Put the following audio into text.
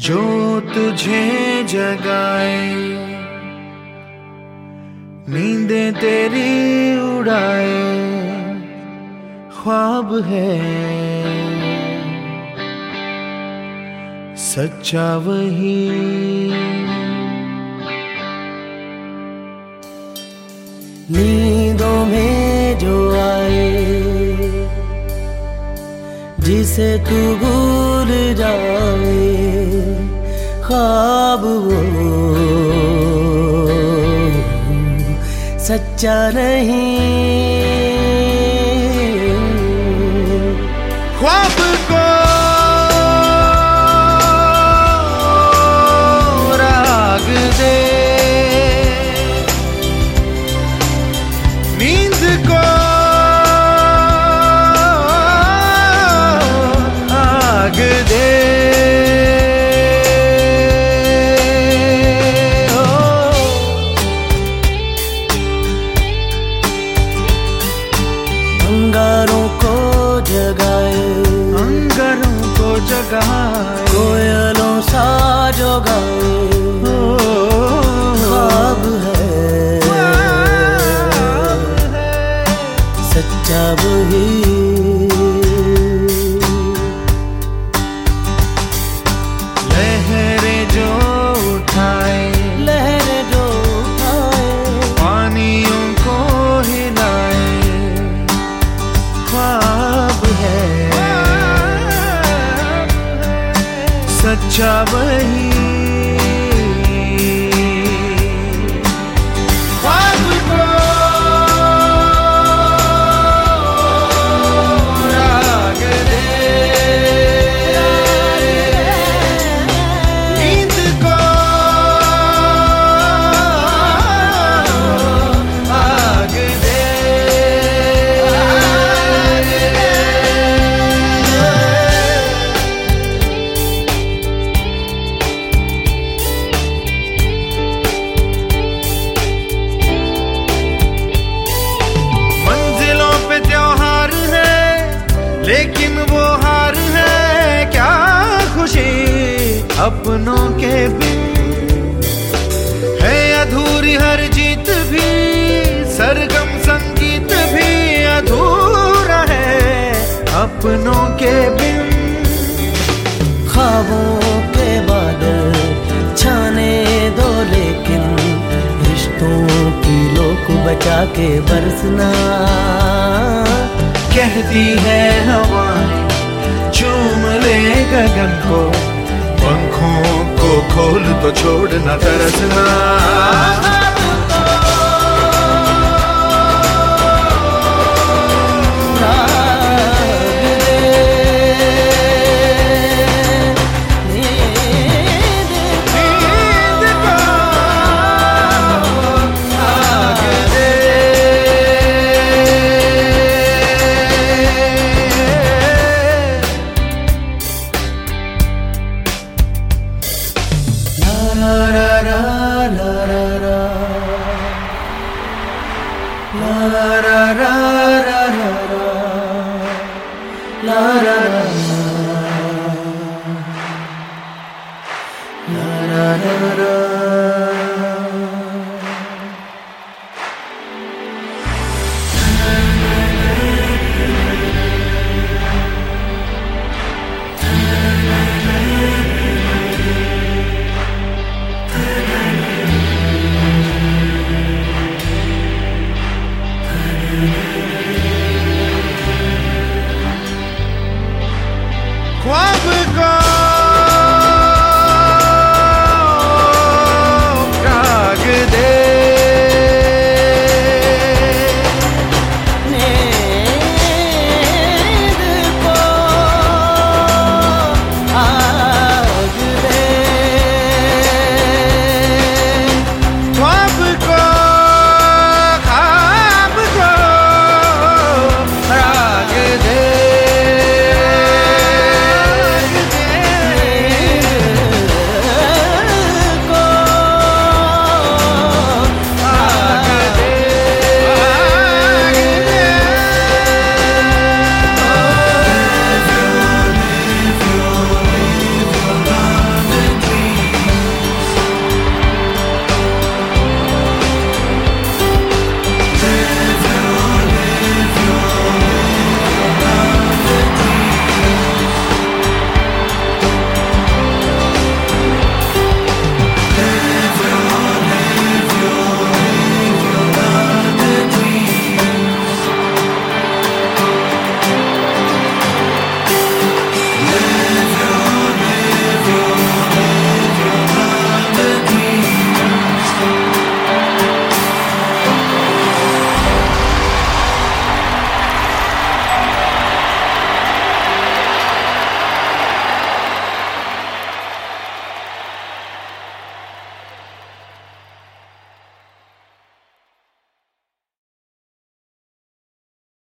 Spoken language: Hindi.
जो तुझे जगाए, नींदें तेरी उड़ाए, ख्वाब है सच्चा वही। नींदों में जो आए, जिसे तू भूल जाए, ख्वाब वो सच्चा नहीं। ख्वाब को राग दे, नींद को आग दे। अंगारों को जगाए, अंगारों को जगाए, कोयलों सा जो गाए, ख्वाब है सच्चा वही। लहरें जो उठाए, लहरें जो उठाए, पानियों को हिलाए, ख्वाब है सच्चा वही। ख्वाब को राग दे, नींद को आग दे। मंजिलों पे त्योहार है, लेकिन वो हार है क्या खुशी अपनों के बिन। है अधूरी हर जीत भी, सरगम संगीत भी अधूरा है अपनों के बिन। ख्वाबों के बादल छाने दो, लेकिन रिश्तों की लोक बचा के बरसना। कहती है हवाएं चूम ले गगन को, पंखों को खोल तो छोड़ न तरसना।